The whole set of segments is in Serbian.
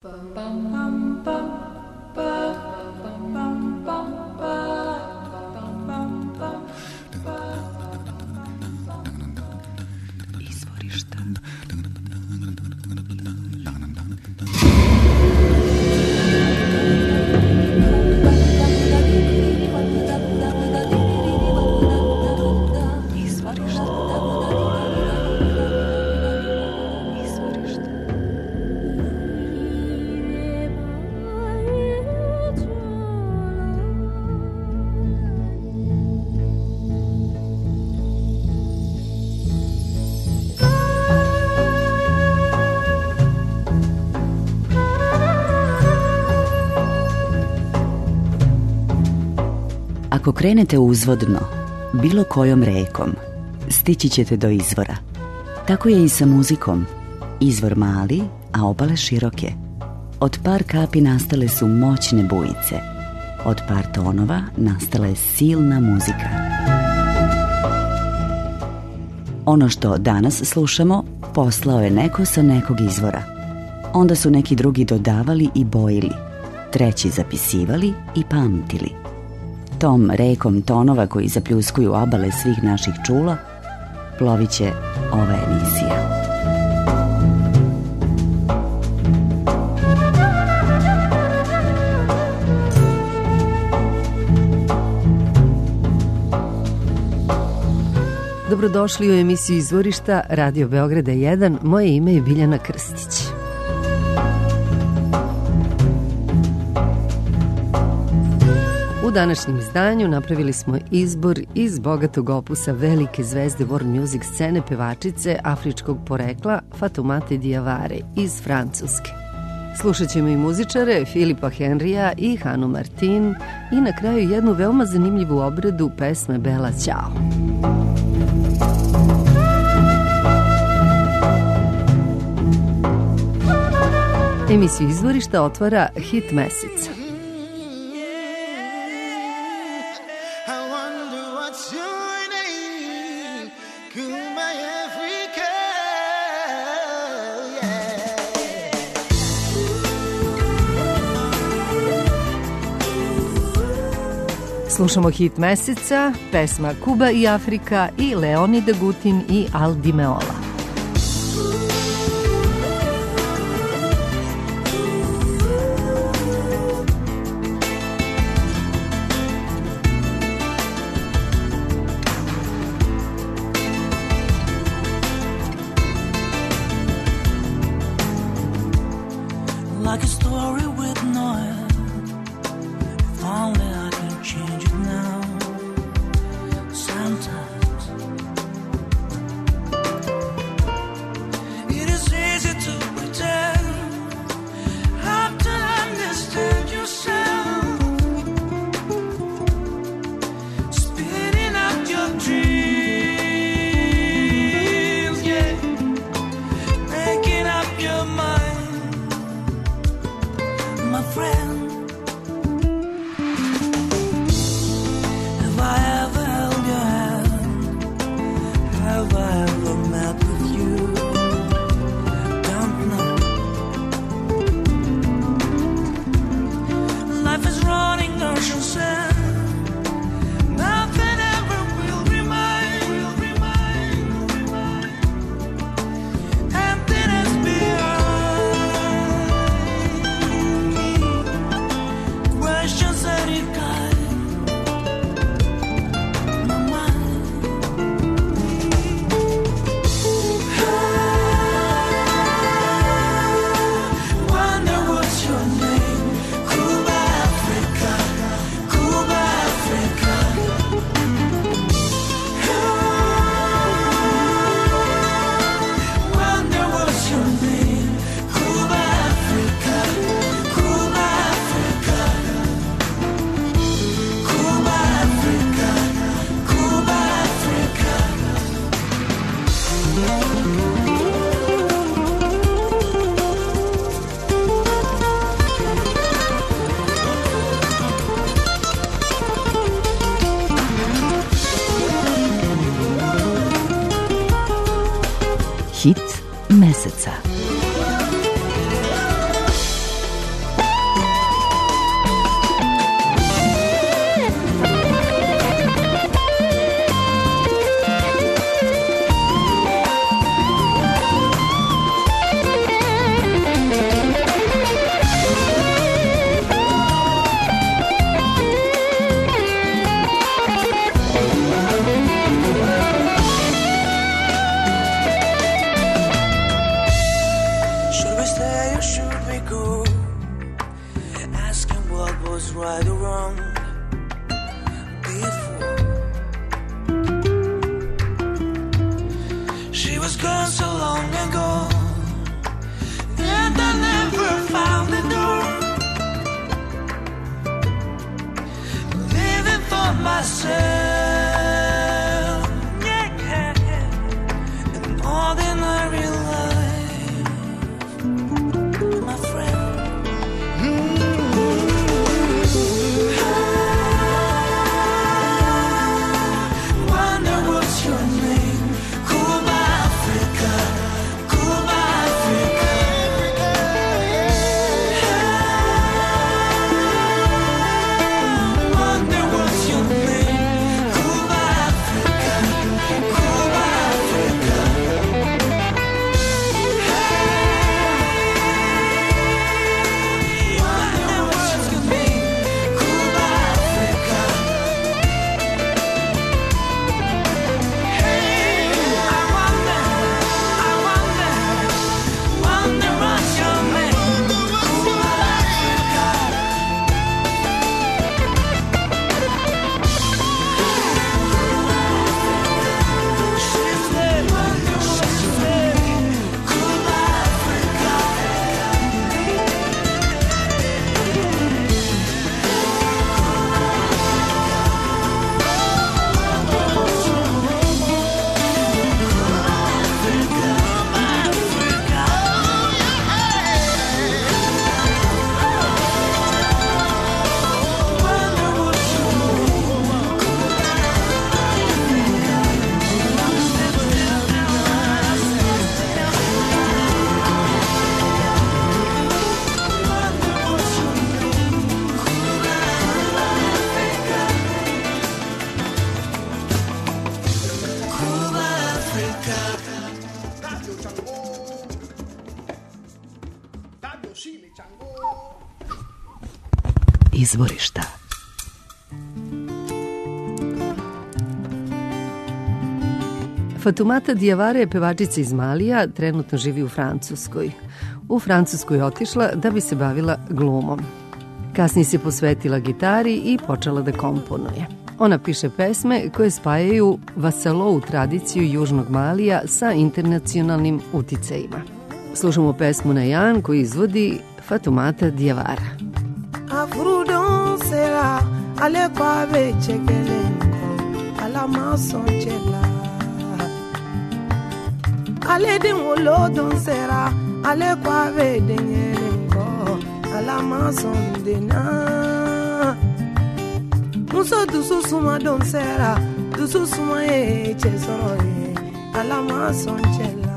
Ako krenete uzvodno, bilo kojom rekom, stići ćete do izvora. Tako je i sa muzikom. Izvor mali, a obale široke. Od par kapi nastale su moćne bujice. Od par tonova nastala je silna muzika. Ono što danas slušamo poslao je neko sa nekog izvora. Onda su neki drugi dodavali i bojili, treći zapisivali i pamtili. Tom rekom tonova koji zapljuskuju obale svih naših čula plovit će ova emisija. Dobrodošli u emisiju Izvorišta Radio Beograda 1. Moje ime je Biljana Krstić. U današnjem izdanju napravili smo izbor iz bogatog opusa velike zvezde world music scene pevačice afričkog porekla Fatoumata Diawara iz Francuske. Slušat ćemo i muzičare Filipa Henrya i Hanu Martin i na kraju jednu veoma zanimljivu obradu pesme Bella Ciao. Emisiju Izvorišta otvara hit meseca. Slušamo hit meseca, pesma Kuba i Afrika i Leonid Agutin i Al Di Meola. Like a story with no end, if only I can change it now. Sometimes it is easy to pretend how to understand yourself, spitting out your dreams, yeah, making up your mind, my friend. Have I ever held your hand? Have I ever met with you? Don't know. Life is running ocean sand. Nothing ever will remind. Emptiness behind me. Questions any kind. My mind. Wonder what's your name? Cuba, Africa. Cuba, Africa. Wonder what's your name? Cuba, Africa. Cuba, Africa. Cuba, Africa. Cuba, Africa. Hit meseca. ago, asking what was right or wrong before. She was gone so long ago, and I never found the door. Living for myself, yeah, an ordinary life, my friend. Wonder what's your name? Cuba, Africa, Cuba, Africa. Wonder what's your name? Cuba, Africa, Cuba, Africa. Wonder what's your name? Cuba, Africa. I wonder what's your name? Cuba, Africa. She said, Cuba, Africa. Izvorišta. Fatoumata Diawara je pevačica iz Malija, trenutno živi u Francuskoj. U Francusku je otišla da bi se bavila glumom. Kasnije se posvetila gitari i počela da komponuje. Ona piše pesme koje spajaju vasalou tradiciju Južnog Malija sa internacionalnim uticajima. Slušamo pesmu na Jan koju izvodi Fatoumata Diawara. Afrudon sera ale kwabe chekelenko ala mason chela ale din wolodon sera ale kwabe denyelenko ala mason dena muso dusu suma don sera dusu suma e chesoro e ala mason chela.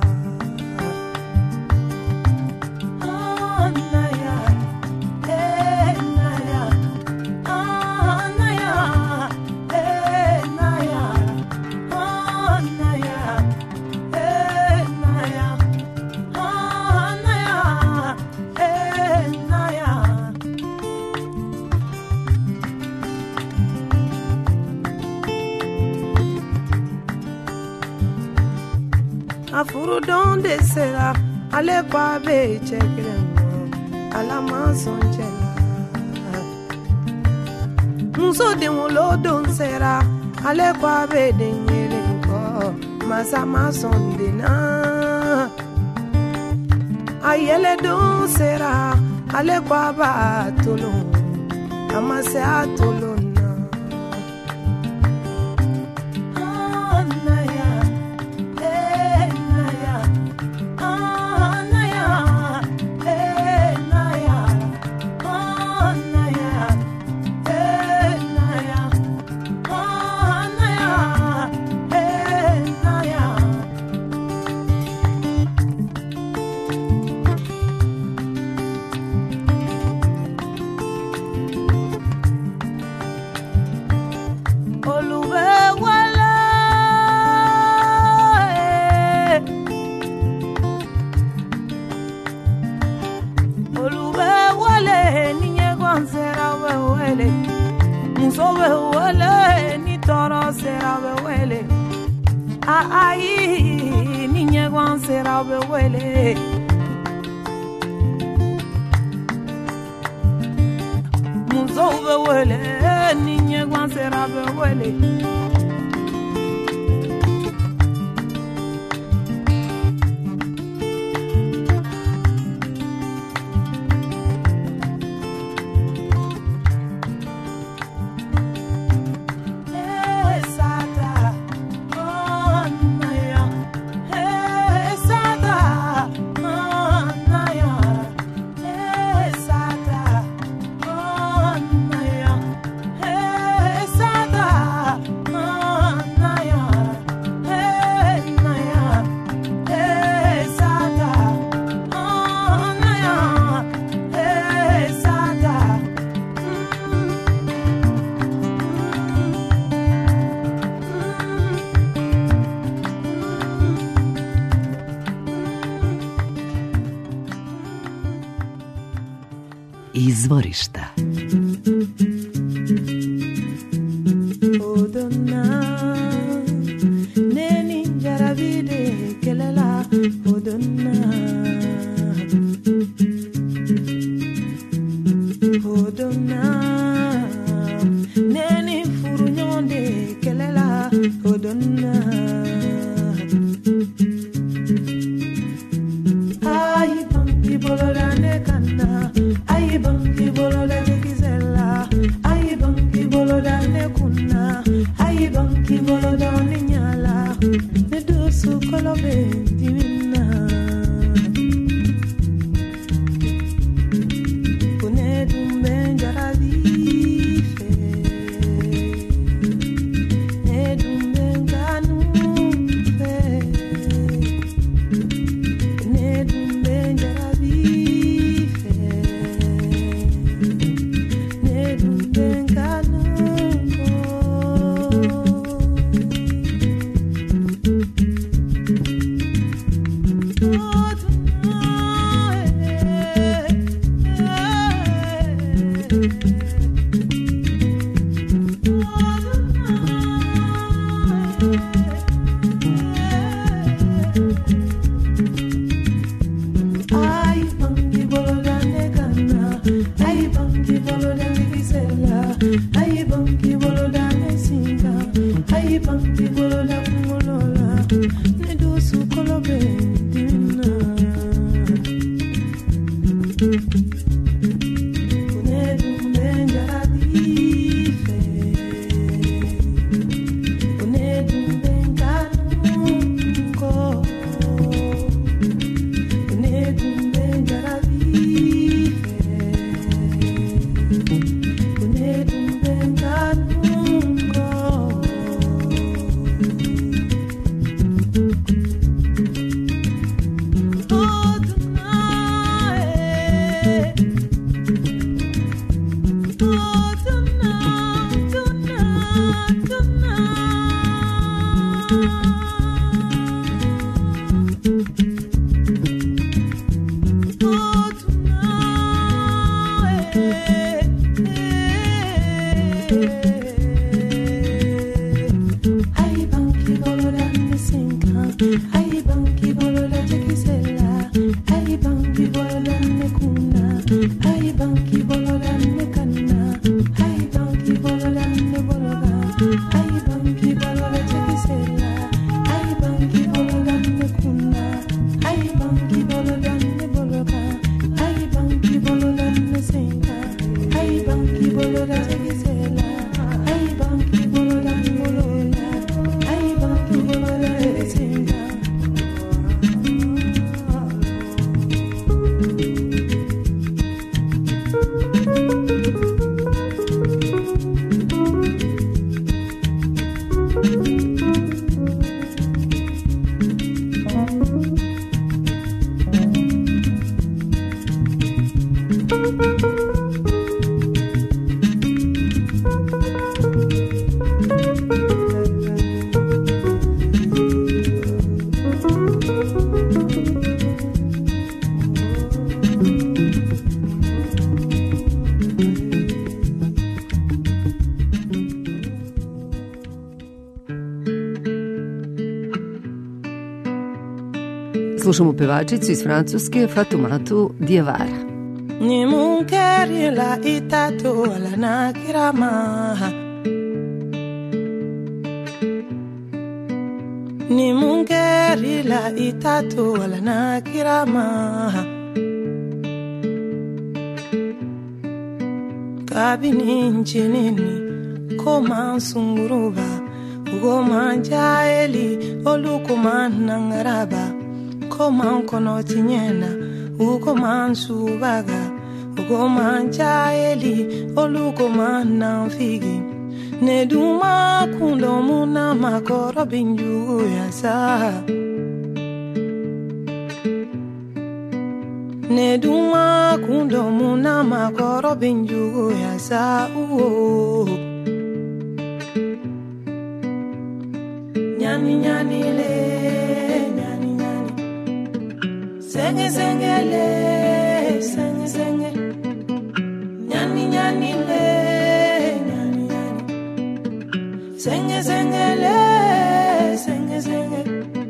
Afuru donde sera ale kwabe chekelengo ala mason chela muso de wolo don sera ale kwabe denyelengo masa mason dena ayele don sera ale kwaba tolo amase atolo. be wele ni nye gwan sera be wele Izvorišta. Slušamo pevačicu iz Francuske Fatoumatu Diawara. Ni munkeri la itatu wala nakirama. Ni munkeri la itatu wala nakirama. Kabini nchinini koma sunguruba Ugoma jaeli olukuma nangaraba Koma kono tinyena Ugoma subaga Ugoma jaeli olukuma nanfigi Neduma kundo muna makoro binju yasa Neduma kundo muna makoro binju yasa Nyani nyani le nyani nyani Senge senge le senge senge Nyani nyani le nyani nyani Senge senge le senge senge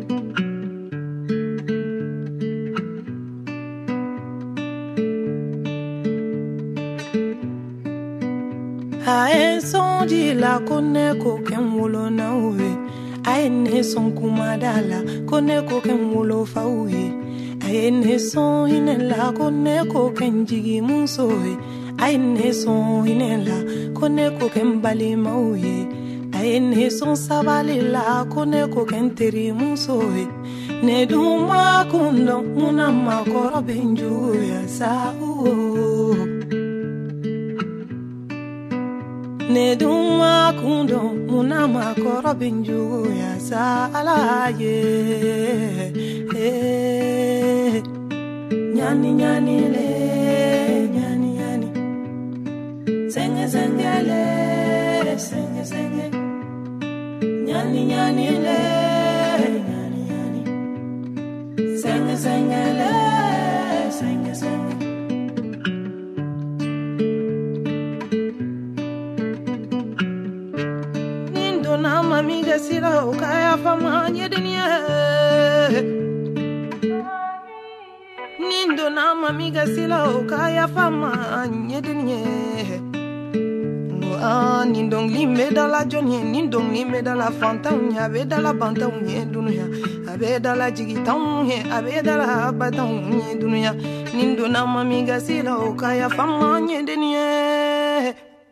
Ae sonji la kone koken wolo na uwe Ae ne son kumadala kone koken wolo fa uwe Ae ne son hinela kone koken jigi musowe Ae ne son hinela kone koken bali mauwe Ae ne son sabalila kone koken teri musowe Ne duma kundo muna makoro benju ya sa Ne duma kundo muna makoro binju ya sala ye Nyani nyani le nyani nyani Senge senge le senge senge Nyani nyani le nyani nyani Senge senge le senge senge Amiga sila ukaya fama nyedenie Nindo na amiga sila ukaya fama nyedenie Nindong lime dala jonye Nindong lime dala fanta unye Abe dala banta unye dunuya Abe dala jigita unye Abe dala bata unye dunuya Nindo na amiga sila ukaya fama nyedenie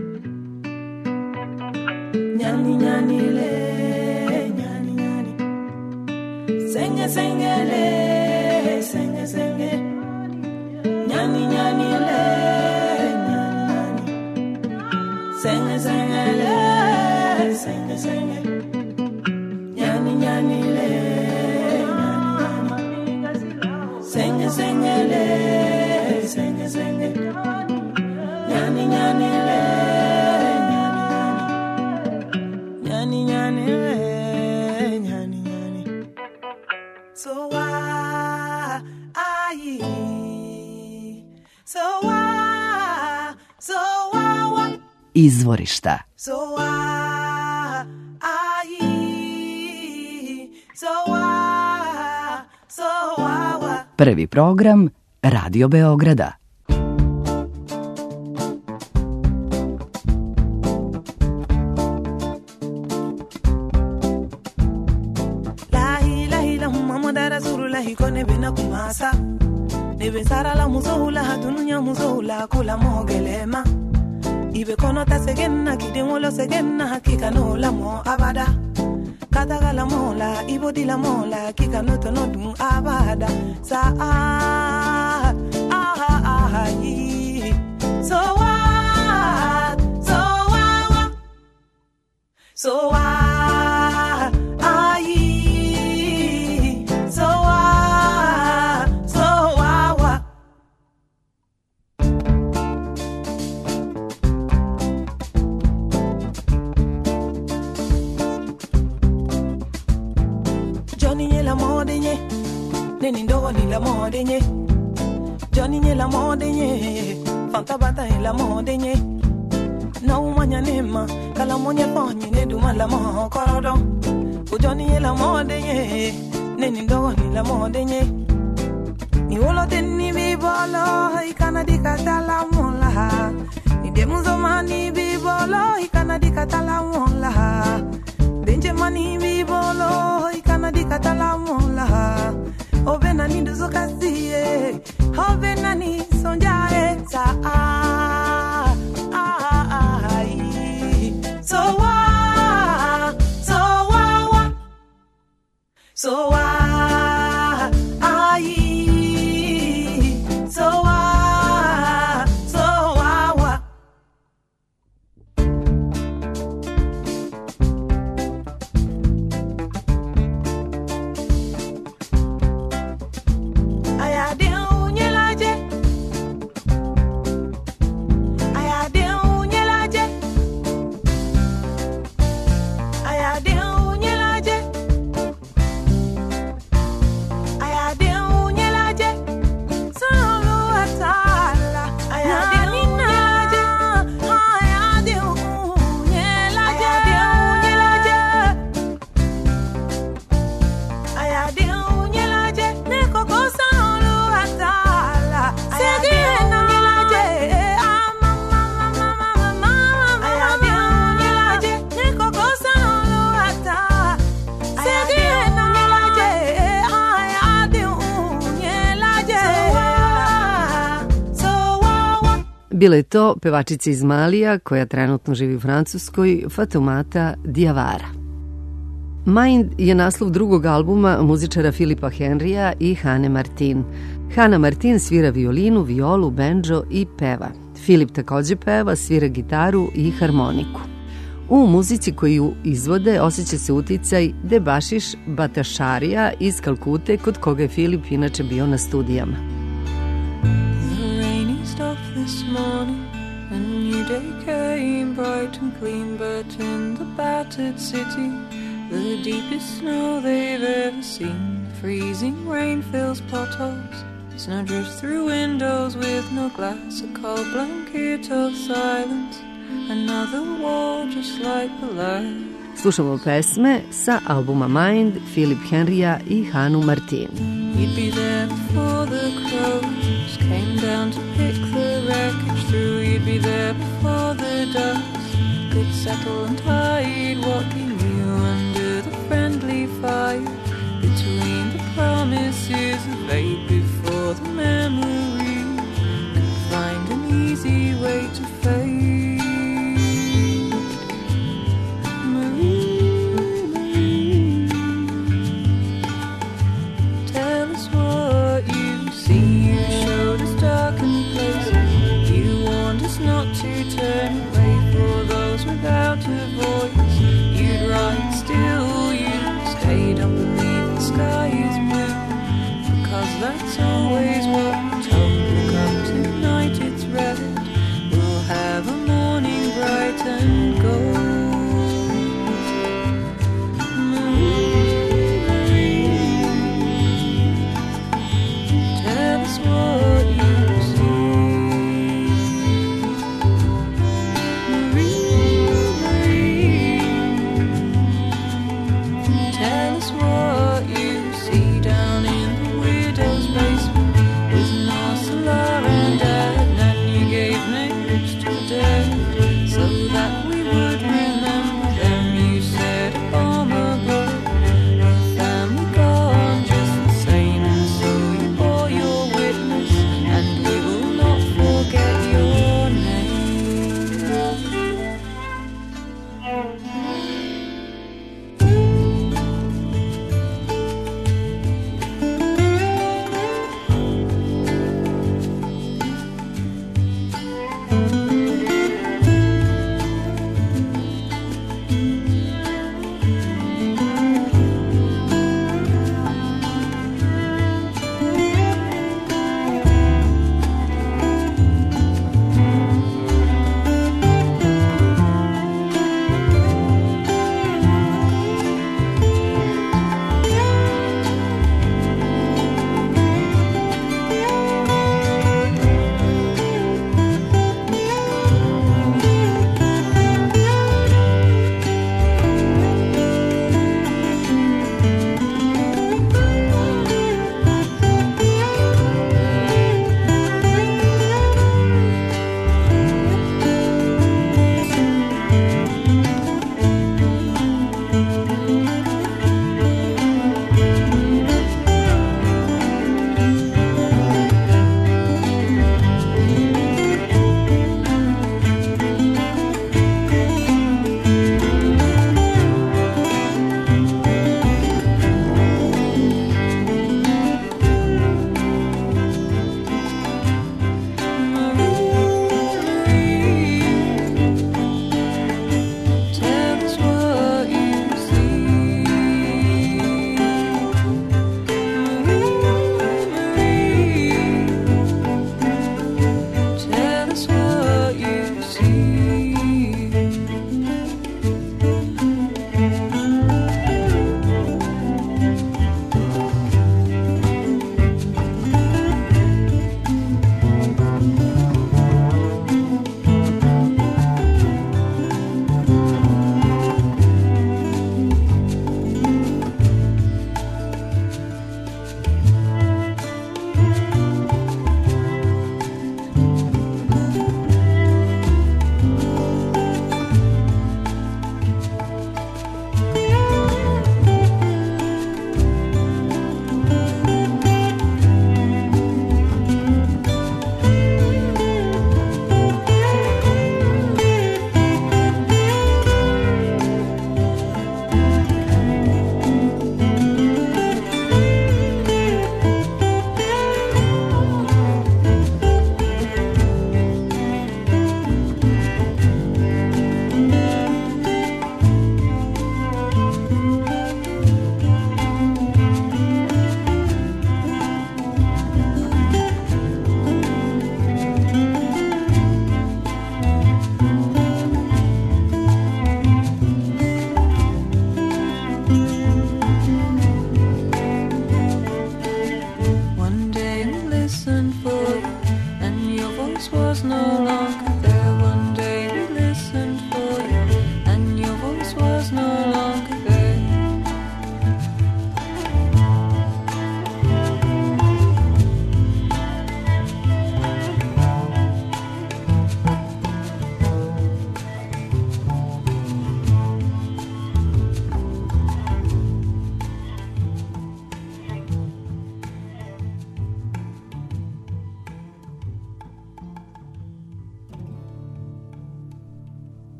Nyani nyani le nyani nyani Senge senge le senge senge Nyani nyani le nyani nyani Senge senge le senge senge Nyani nyani le nyani nyani Senge senge le senge senge Nyani nyani le Nyani nyani nyani nyani So ai So Izvorišta. So ai So Prvi program Radio Beograda. Kone bina kumasa Nebe sara la muzohula Hadununya muzohula Kula mogelema Ibe kono ta segena Kidemolo segena Hakika no la mo abada Kataga la mola Ibo di la mola Kika no tono dun abada Sa So what So what So what Neni ndogo ni la mode nye Johnny nye la mode nye Fanta bata nye la mode nye Na umanya nema Kala monye ponye ne duma la mo korodo Johnny nye la mode nye Neni ndogo ni la mode nye Ni wolo teni bibo bolo ikana dikatala mola ide muzomani bi bolo ikana dikatala mola benje mani bi bolo ikana dikatala mola obena ni duzukasie obena ni sonjare ta so wa so wa Bila je to pevačica iz Malija koja trenutno živi u Francuskoj, Fatoumata Diawara. Mind je naslov drugog albuma muzičara Philippa Henrya i Hane Martin. Hana Martin svira violinu, violu, bendžo i peva. Philip takođe peva, svira gitaru i harmoniku. U muzici koju izvode osjeća se uticaj Debashish Bhattacharya iz Kalkute, kod koga je Philip inače bio na studijama. This morning, a new day came bright and clean, but in the battered city, the deepest snow they've ever seen. Freezing rain fills potholes, snow drifts through windows with no glass, a cold blanket of silence, another war just like the last. Slušamo pesme sa albuma Mind, Philip Henrya i Hanu Martin. You'd be there before the crows came down to pick the wreckage through. You'd be there before the dust could settle and hide what you knew under the friendly fire, between the promises of fate, before the memory could find an easy way to fade. Not to turn away for those without a voice. You'd ride still, you'd stayed underneath the sky is blue, because that's always what we're told. Look up tonight, it's red. We'll have a morning bright and gold. Tell us what you see. Tell us what you see down in the widow's basement, with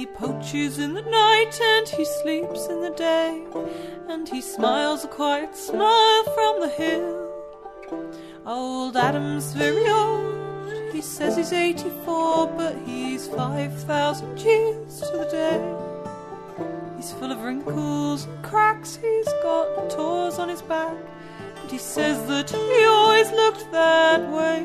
poaches in the night and he sleeps in the day, and he smiles a quiet smile from the hill. Old Adam's very old, he says he's 84, but he's 5,000 years to the day. He's full of wrinkles and cracks, he's got tores on his back, but he says that he always looked that way.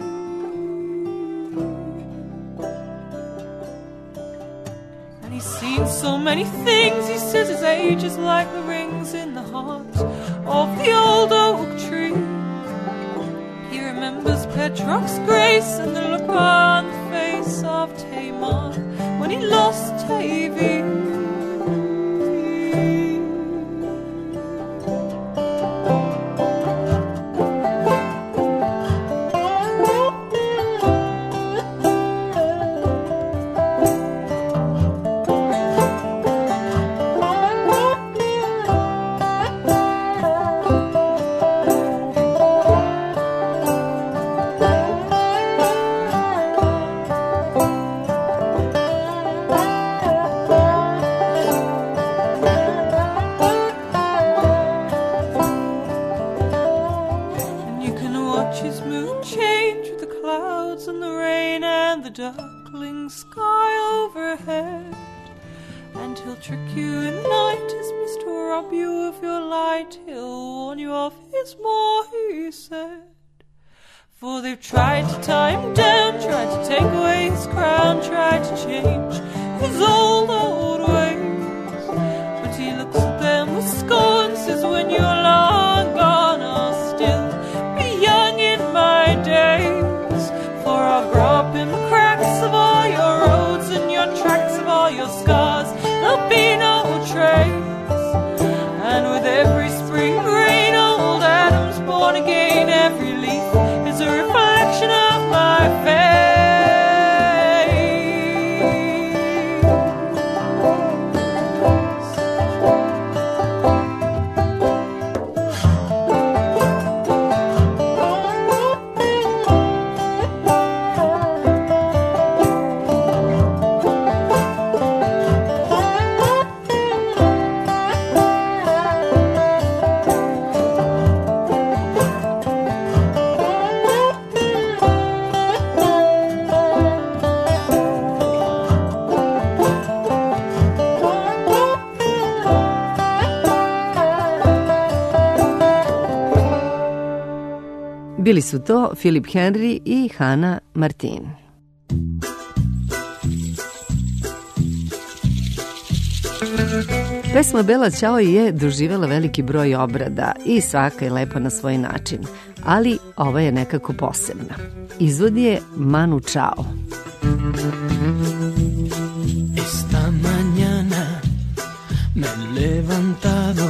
And he's seen so many things, he says his age is like the rings in the heart of the old oak tree. He remembers Petrarch's grace and the look on the face of Tamar when he lost Tavy. For they've tried to tie him down, tried to take away his crown, tried to change his old ways. But he looks at them with scorn, says, when you're long gone, I'll still be young in my days. For I'll grow up in the cracks of all your roads and your tracks of all your scars. There'll be no trace. And with every spring rain, old Adam's born again. Every leaf is a reflection of my face. Bili su to Philip Henry i Hannah Martin. Pesma Bella Ciao je doživjela veliki broj obrada i svaka je lepa na svoj način, ali ova je nekako posebna. Izvodi je Manu Chao. Esta mañana me he levantado.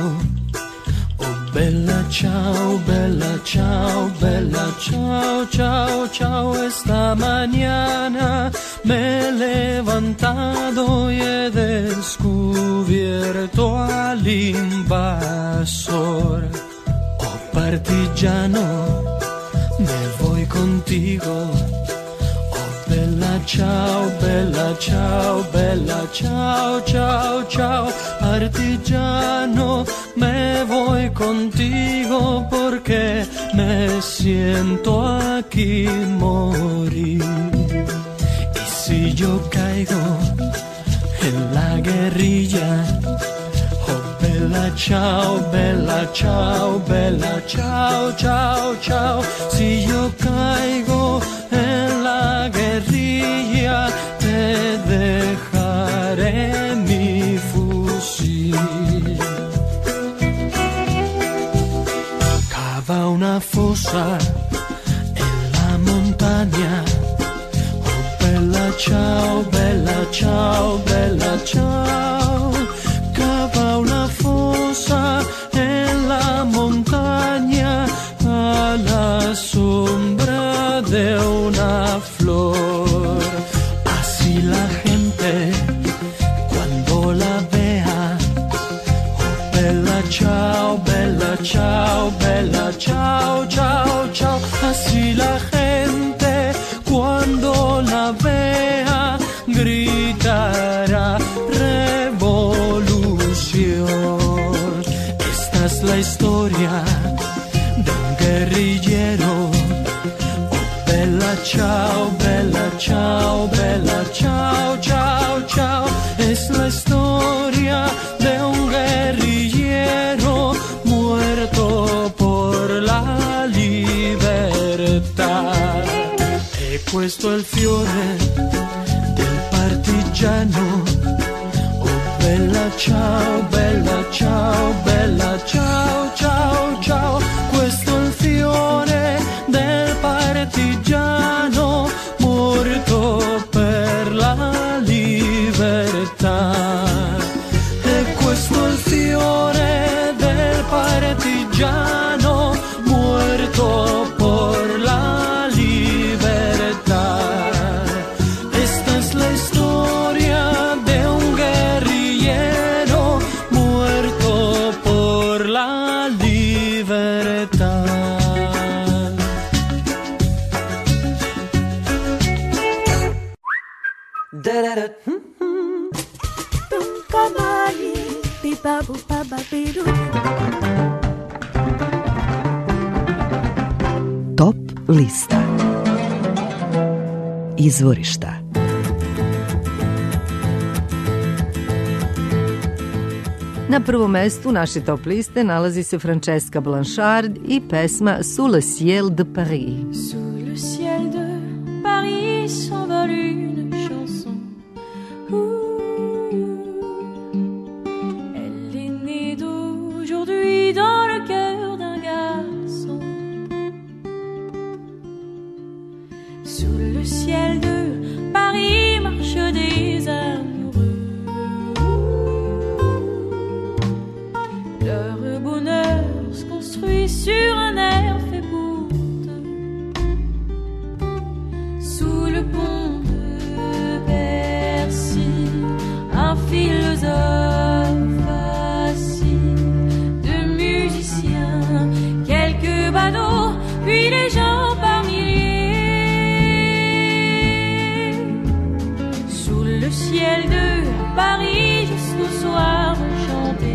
Bella ciao, bella ciao, bella ciao, ciao, ciao. Esta mañana me he levantado y he descubierto al invasor. Oh partigiano, me voy contigo. Oh bella ciao, bella ciao, bella ciao, ciao, ciao. Partigiano, me voy contigo porque me siento aquí morir. Y si yo caigo en la guerrilla, oh bella ciao, bella ciao, bella ciao, ciao, ciao. Si yo caigo en la guerrilla, te dejaré mi fusil. Cava una fosa en la montaña. Oh bella ciao, bella ciao, bella ciao. Cava una fosa en la montaña a la sombra de una flor. Así la gente cuando la vea, oh bella ciao, bella ciao, bella ciao, ciao, ciao. Así la gente cuando la vea gritará. ciao, bella ciao, bella ciao, ciao, ciao. Es la historia de un guerrillero muerto por la libertad. E questo è il fiore del partigiano. Oh bella ciao, bella ciao, bella ciao, ciao, ciao. Questo è il fiore del partigiano morto per la libertà. E questo è il fiore del partigiano muerto por la libertà. Esta es la historia de un guerrillero muerto por la libertà. Top lista. Izvorišta. Na prvom mestu naše top liste nalazi se Francesca Blanchard i pesma Sous le ciel de Paris. Sous le ciel de Paris s'envole une chanson. Elle est née d'aujourd'hui dans le cœur d'un garçon. Sous le ciel de Paris marchent des amoureux. Leur bonheur se construit sur un air fait pour deux. Sous le pont de Bercy, un philosophe assis, de musiciens, quelques badauds, puis les gens par milliers. Sous le ciel de Paris jusqu'au soir enchanté,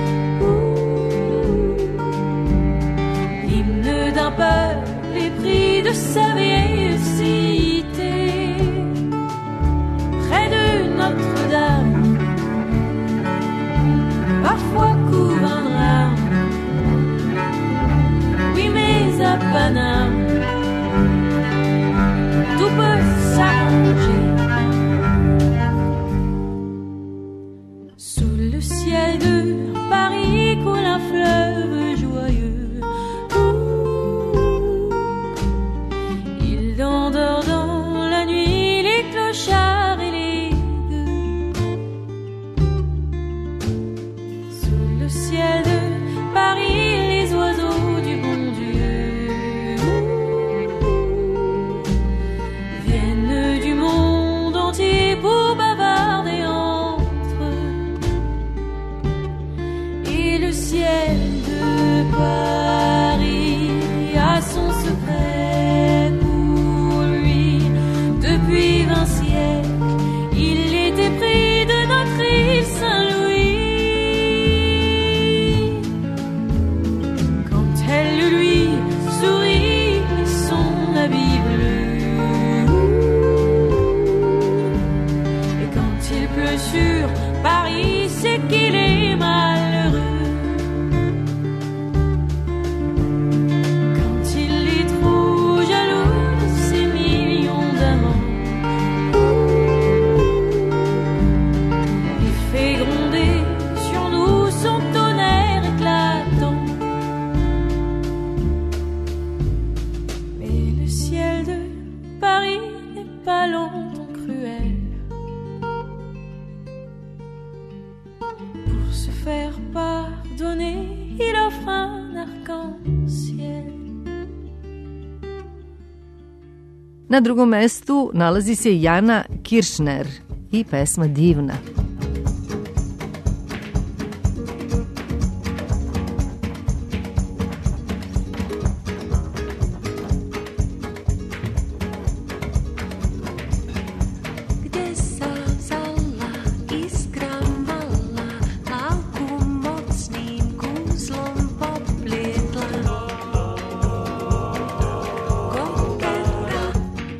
l'hymne d'un peuple épris de sa vieille cité. Près de Notre-Dame, parfois couvre un drame. Oui, mais à Paname, tout peut s'arranger. Sous le ciel de Paris coule un fleuve joyeux. Il endort dans la nuit les clochards et les gueux. Sous le ciel de Paris les oiseaux du bon Dieu viennent du monde entier pour bavarder entre eux. Et le ciel de Paris a son secret pour lui. Depuis 20 siècles, il était pris de notre île Saint-Louis. Quand elle lui sourit de son habit bleu, et quand il pleut sur Paris, c'est qu'il est malheureux. Quand il est trop jaloux de ses millions d'amants, il fait gronder sur nous son tonnerre éclatant. Mais le ciel de Paris n'est pas longtemps cruel. Pour se faire pardonner, il offre un arc-en-ciel. Na drugom mestu nalazi se Jana Kiršner i pesma Divna. Kde sa vzala iskra malá, lávku mocným kúzlom poplietla. Koketka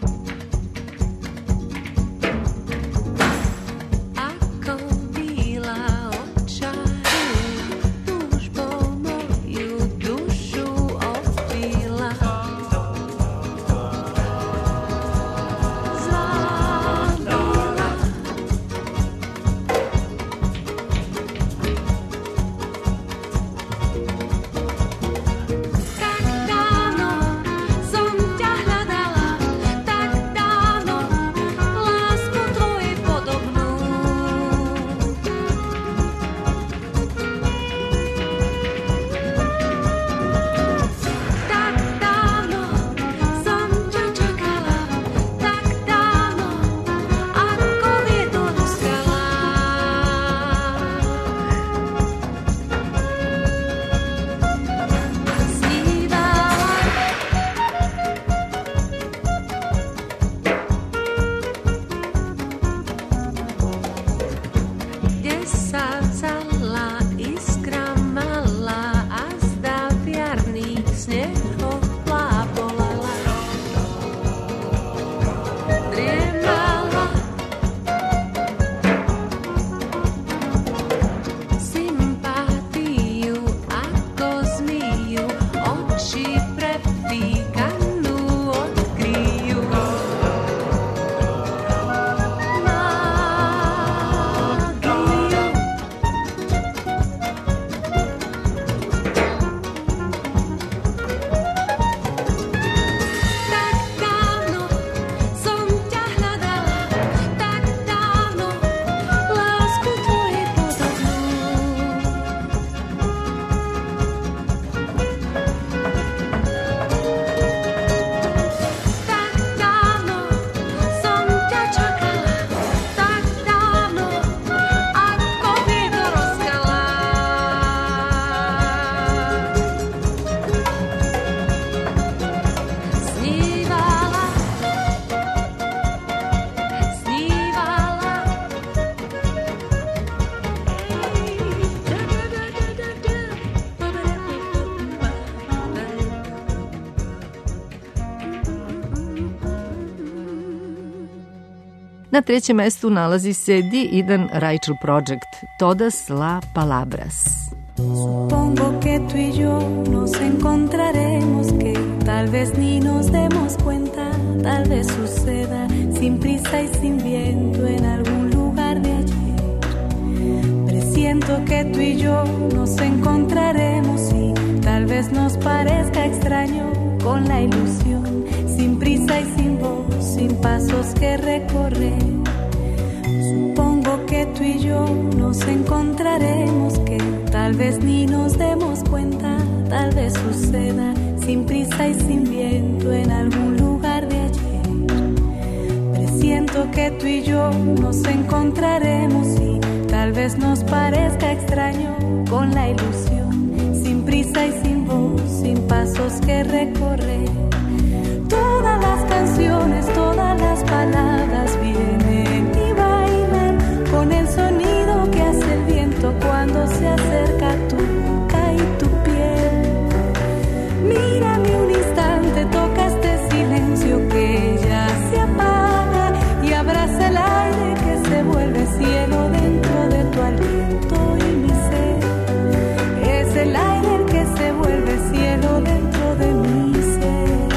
Na trećem mestu nalazi se The Eden Rachel Project, Todas las palabras. Supongo que tú y yo nos encontraremos, que tal vez ni nos demos cuenta, tal vez suceda sin prisa y sin viento en algún lugar de ayer. Presiento que tú y yo nos encontraremos y tal vez nos parezca extraño con la ilusión, sin prisa y sin voz, sin pasos que recorrer. Supongo que tú y yo nos encontraremos, que tal vez ni nos demos cuenta, tal vez suceda sin prisa y sin viento en algún lugar de ayer. Presiento que tú y yo nos encontraremos y tal vez nos parezca extraño con la ilusión, sin prisa y sin voz, sin pasos que recorrer. Todas las canciones, todas las palabras vienen y bailan con el sonido que hace el viento cuando se acerca a tu boca y tu piel. Mírame un instante, toca este silencio que ya se apaga y abraza el aire que se vuelve cielo dentro de tu aliento y mi ser. Es el aire el que se vuelve cielo dentro de mi ser.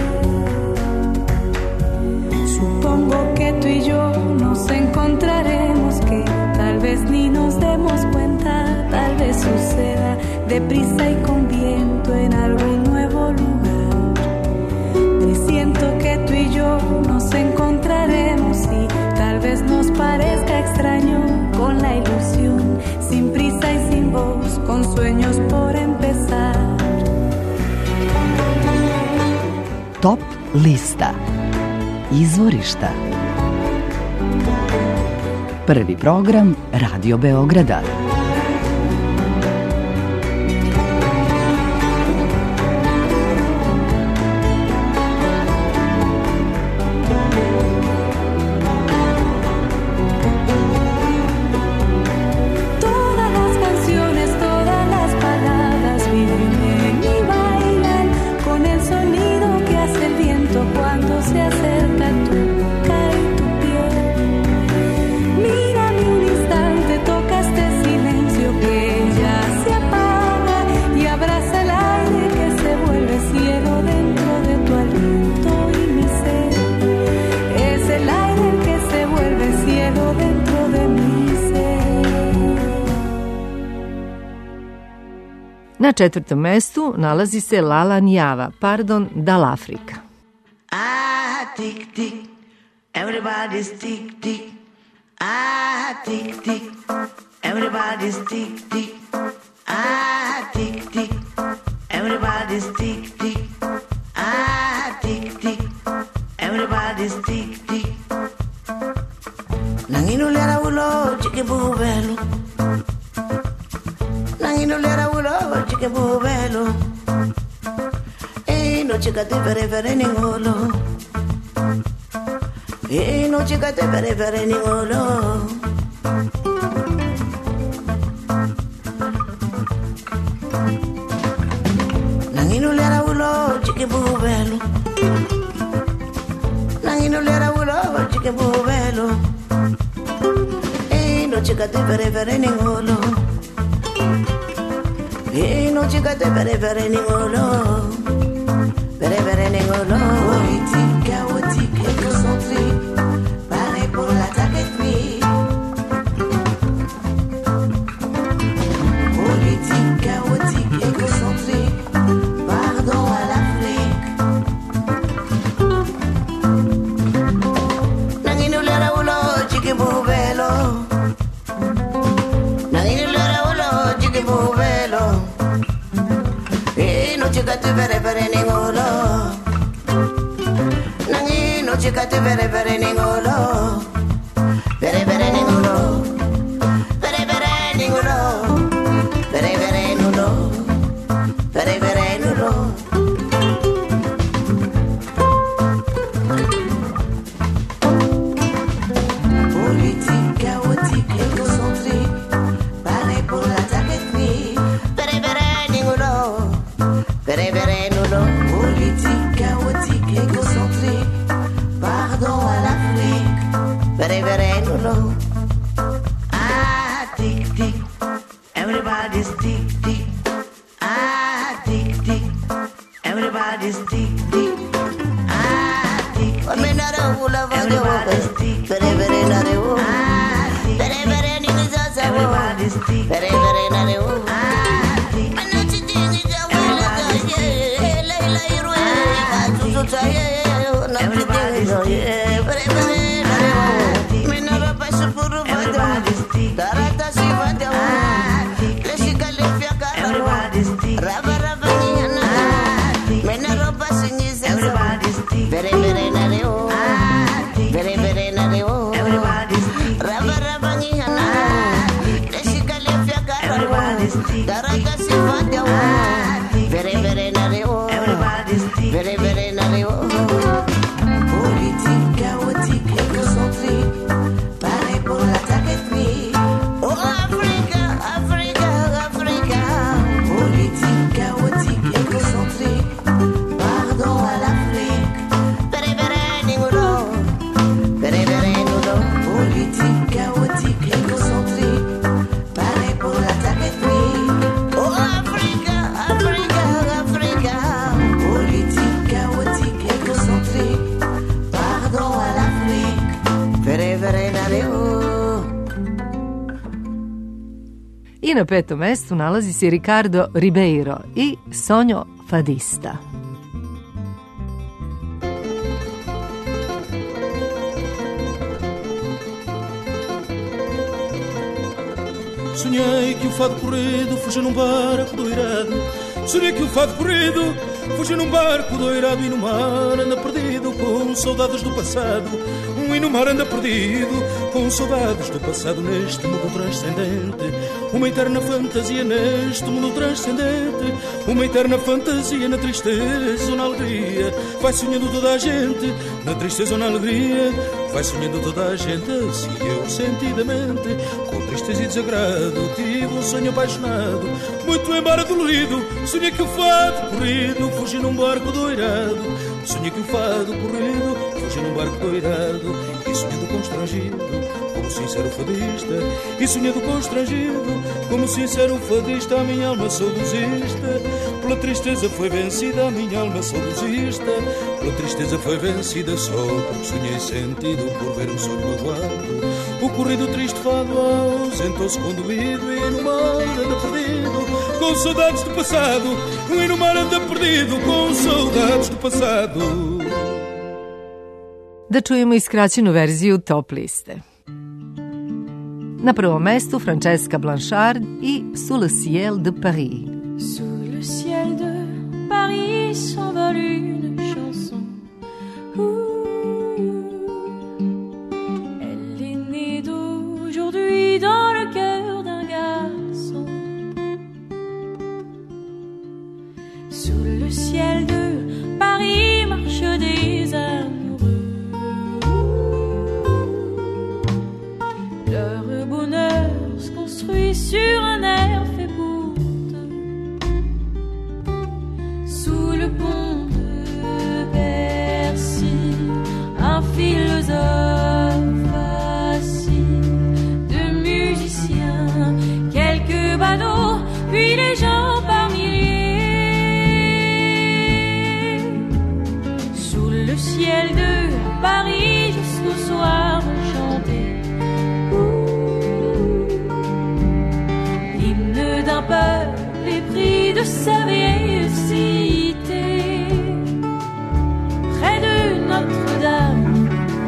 Supongo que tú y yo nos encontraremos, que tal vez ni nos demos cuenta, tal vez suceda deprisa y con viento en algún nuevo lugar. Presiento que tú y yo nos encontraremos y tal vez nos parezca extraño con la ilusión, sin prisa y sin voz, con sueños por empezar. Top lista. Izvorišta. Prvi program Radio Beograda. Todas las canciones, todas las palabras vienen y bailan con el sonido que hace el viento cuando se acerca a tu boca y tu piel. Mírame un instante, toca este silencio que ya se apaga y abraza el aire que se vuelve cielo dentro de tu aliento y mi ser. Es el aire el que se vuelve cielo dentro de mi ser. Na četvrtom mestu nalazi se Lala Njava, Pardon dall'Africa. Ah, tick, tick, everybody's tick, tick. Ah, tick, tick, everybody's tick, tick. Ah, tick, tick, everybody's tick, tick. Ah, tick, tick, everybody's tick, tick. Nangino lera ulo, chique bubelo. Nangino lera ulo, chique bubelo. No chica te pere ningolo. No chica te pere ningolo. Nangino lera ulo, chique bubelo. Nangino lera ulo, chique bubelo. No chica te pere ningolo. No chica te pere ningolo. Pere ningolo. Politique, chaotique, égocentrique, pareil pour l'attaque ethnique. Politique, chaotique, égocentrique, pardon à l'Afrique. Nangino lera ulo, chique bubelo. Nangino lera ulo, chique bubelo. No chica te pere ningolo. Nangi no chica te pere ningolo. Pere ningolo. Pere ningolo. Pere nulo. Pere nulo. Politique, chaotique, égocentrique, pareil pour l'attaque ethnique. Pere ningolo. Pere nulo. Politique, chaotique, égocentrique, pardon à l'Afrique. no, no. Ah, tick, tick. Everybody's tick, tick. Ah, tick, tick. Everybody's tick, tick. Ah, tick, tick. I'm not a fool of everybody's tick. Very, very not a woman. Ah, tick, very, very niggas are so everybody's tick. Very, very not a woman. Ah, tick. I'm not a thing is a woman. Yeah, Layla, you're right. So try, yeah, not a thing is a yeah. Very, very not a woman. Me not a person for the everybody's tick. Tarata si vante woman. Let's go live your car. Everybody's tick. Raba, raba, niyana. Me not a person is everybody's tick. Very, very not a woman. Very, very not a woman. Everybody's tick. Raba, raba, niyana. Let's go live your car. Everybody's tick. Tarata si vante woman. Very, very not a woman. Everybody's tick. Very, very not a woman. Politique, chaotique, égocentrique. Pareil pour l'attaque ethnique. Oh, Africa, Africa, Africa. Politique, chaotique, égocentrique. Pardon à l'Afrique. Very, very ningolo. Very, very ningolo. Politique, chaotique, égocentrique. Pareil pour l'attaque ethnique. Oh, Africa, Africa, Africa. Politique, chaotique, égocentrique. Pardon à l'Afrique. Very, very ningolo. I na 5. mestu nalazi se Ricardo Ribeiro i Sonho Fadista. Sonhei que o fado corrido fugia num barco doirado. Sonhei que o fado corrido fugia num barco doirado. E no mar anda perdido com saudades do passado. E no mar anda perdido com saudades do passado. Neste mundo transcendente, uma eterna fantasia. Neste mundo transcendente, uma eterna fantasia. Na tristeza ou na alegria, vai sonhando toda a gente. Na tristeza ou na alegria, vai sonhando toda a gente. Assim eu sentidamente, com tristeza e desagrado, tive um sonho apaixonado, muito embora dolorido. Sonhei que o fado corrido fugia num barco doirado. Sonhei que o fado corrido fugia num barco doirado. E sonhando constrangido, como sincero fadista. E sonhando constrangido, como sincero fadista. A minha alma saudosista pela tristeza foi vencida. A minha alma saudosista pela tristeza foi vencida. Só porque sonhei sentido por ver um sonho magoado. O corrido triste fado ausentou-se com doído. E no mar anda perdido com saudades do passado. E no mar anda perdido com saudades do passado. Da čujemo i skraćenu verziju top liste. Na 1. mestu Francesca Blanchard i Sous le ciel de Paris. Sous le ciel de Paris s'envole une chanson. Elle est née d'aujourd'hui dans le cœur d'un garçon. Sous le ciel de Paris marchent des amoureux. Leur bonheur se construit sur un air fait pour deux. Sous le pont de Bercy, un philosophe assis, deux musiciens, quelques badauds, puis les gens par milliers. Sous le ciel de Paris jusqu'au soir chanté. L'hymne d'un peuple épris de sa vieille cité. Près de Notre-Dame,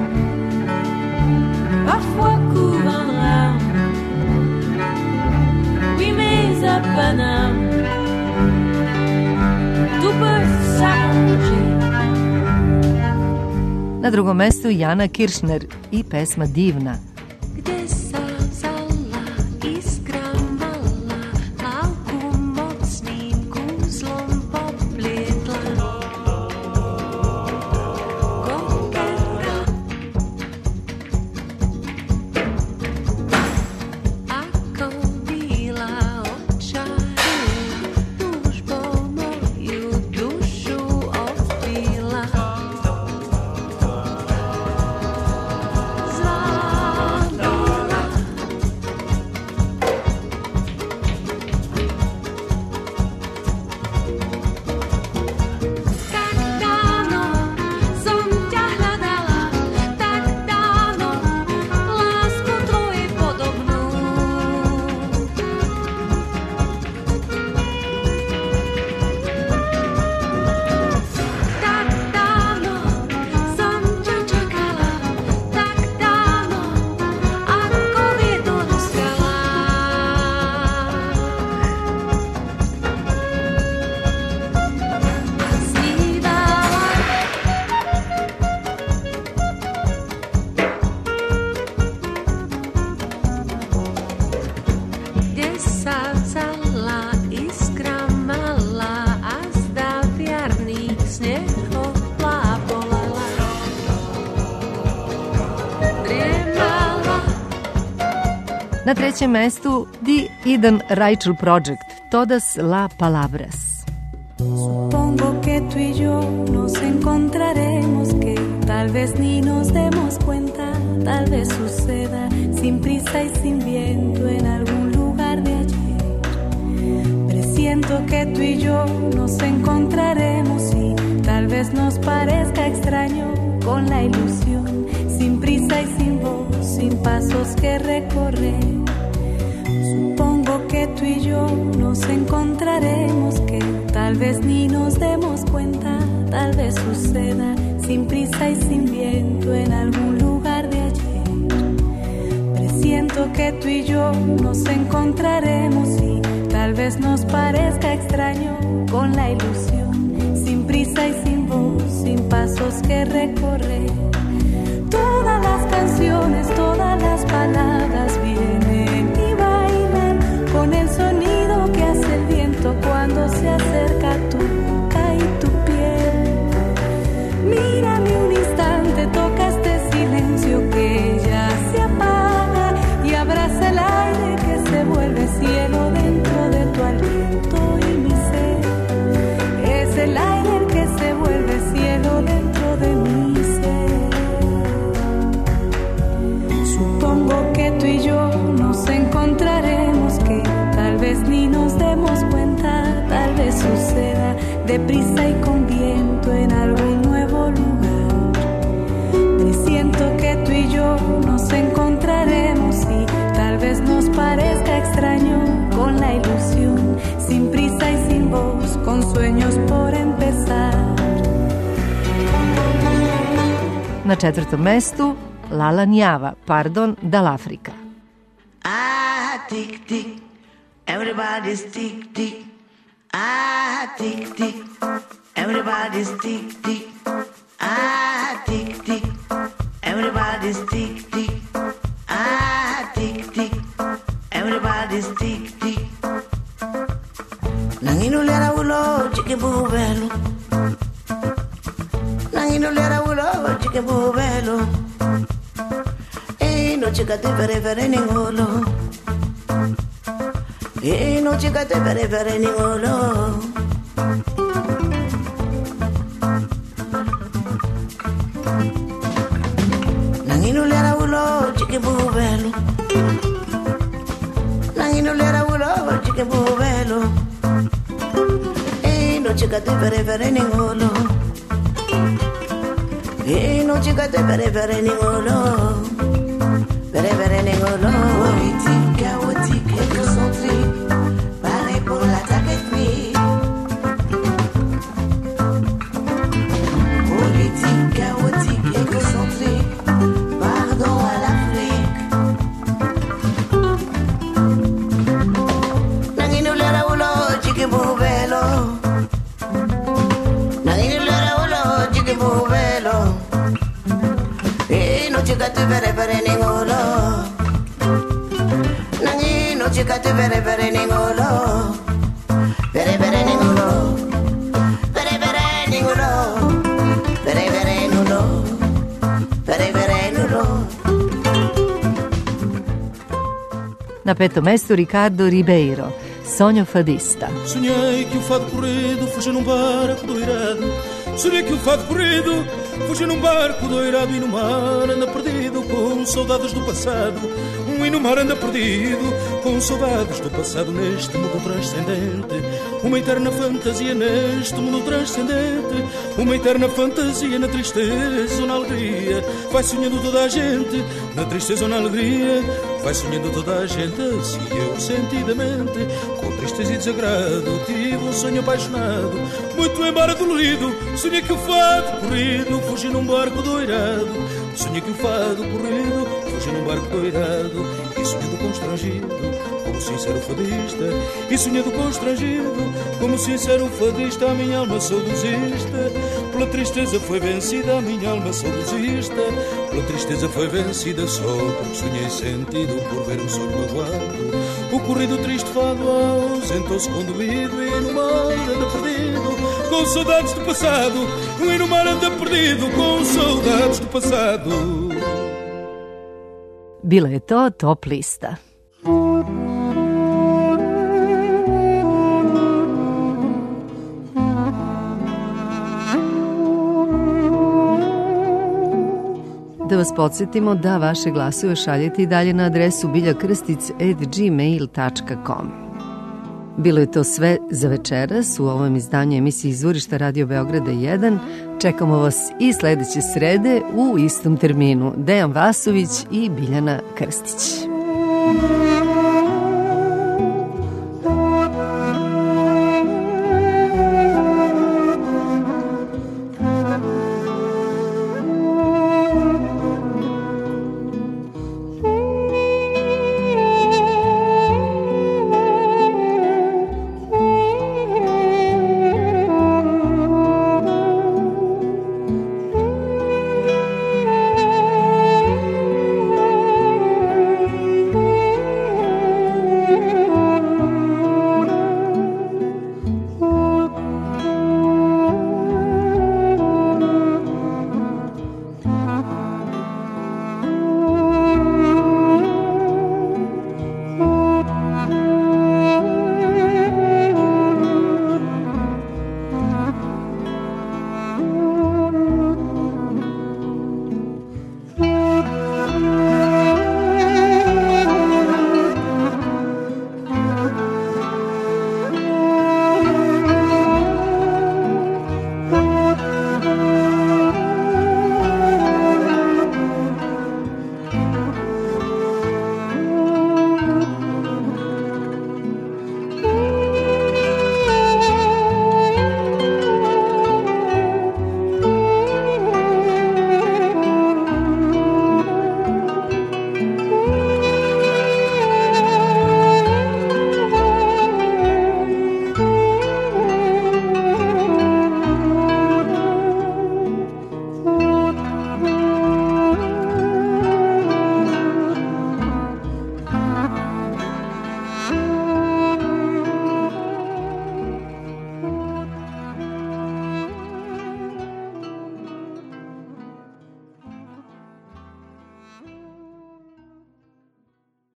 parfois couvre un drame. Oui, mais à Paname, tout peut s'arranger. Na 2. mestu Jana Kiršner i pesma Divna. Gde zazala iskra mala, malku mocnim kuzlom popletla. Koketa, ako bila očarila, tužbo moju dušu otkrila. Zla Na trećem mestu The Eden Rachel Project, Todas las palabras. Supongo que tú y yo nos encontraremos, que tal vez ni nos demos cuenta, tal vez suceda sin prisa y sin viento en algún lugar de ayer. Presiento que tú y yo nos encontraremos y tal vez nos parezca extraño con la ilusión, sin prisa y sin voz, sin pasos que recorrer. Supongo que tú y yo nos encontraremos, que tal vez ni nos demos cuenta, tal vez suceda sin prisa y sin viento en algún lugar de ayer. Presiento que tú y yo nos encontraremos y tal vez nos parezca extraño con la ilusión, sin prisa y sin voz, sin pasos que recorrer. Todas las canciones, todas las palabras vienen y bailan con el sonido que hace el viento cuando se acerca a tu boca y tu piel. Mírame un instante, toca este silencio que ya se apaga y abraza el aire que se vuelve cielo dentro de tu aliento y mi ser. Es el aire el que se vuelve cielo dentro de mi ser. Supongo que tú y yo nos encontraremos, que tal vez ni nos demos cuenta, tal vez suceda deprisa y con viento en algún nuevo lugar. Presiento que tú y yo nos encontraremos y tal vez nos parezca extraño con la ilusión, sin prisa y sin voz, con sueños por empezar. Na četvrtom mestu Lala Njava, Pardon dall'Africa. Ah, tick, tick, everybody's tick, tick. Ah, tick, tick, everybody's tick, tick. Ah, tick, tick, everybody's tick, tick. Ah, tick, tick, everybody's tick, tick. Nangino lera ulo, chicken boo bello. Nangino lera ulo, chicken boo bello. No chica te pere ningolo. No chica te pere ningolo. Nangino lera ulo, chicken boo bello. Nangino lera ulo, chicken boo bello. No chica te pere ningolo. No chica te pere ningolo. Bere ningolo. Chaotique, égocentrique, pareil pour l'attaque ethnique. Politique, chaotique, égocentrique, pardon à l'Afrique. Nangino lera ulo, chicken boo bello. Nangino lera ulo, chicken boo bello. No chica te pere ningolo. Nangi no chica te pere ningolo. Pere ningolo. Pere ningolo. Pere ningolo. Pere ningolo. Na petom mestu Ricardo Ribeiro, Sonho Fadista. Sonhei que o fado corrido fugia num barco doirado. Sonhei que o fado corrido fugia num barco doirado e no mar anda perdido com saudades do passado. E no mar anda perdido com saudades do passado neste mundo transcendente. Uma eterna fantasia neste mundo transcendente. Uma eterna fantasia na tristeza ou na alegria. Vai sonhando toda a gente na tristeza ou na alegria. Vai sonhando toda a gente assim eu sentidamente. Com tristeza e desagrado tive um sonho apaixonado. Muito embora dolorido, sonhei que o fado corrido fugia num barco doirado. Sonhei que o fado corrido fugia num barco doirado. E sonhando constrangido como sincero fadista. E sonhando constrangido como sincero fadista. A minha alma saudosista pela tristeza foi vencida. A minha alma saudosista pela tristeza foi vencida. Só porque sonhei sentido por ver um sonho magoado. O corrido triste fado ausentou-se com doído. E no mar anda perdido com saudades do passado. E no mar anda perdido com saudades do passado. Bila je to top lista. da vas podsjetimo da vaše glasove šaljete i dalje na adresu biljakrstić@gmail.com. Bilo je to sve za večeras u ovom izdanju emisije Izvorišta Radio Beograda 1. Čekamo vas i sledeće srede u istom terminu. Dejan Vasović i Biljana Krstić.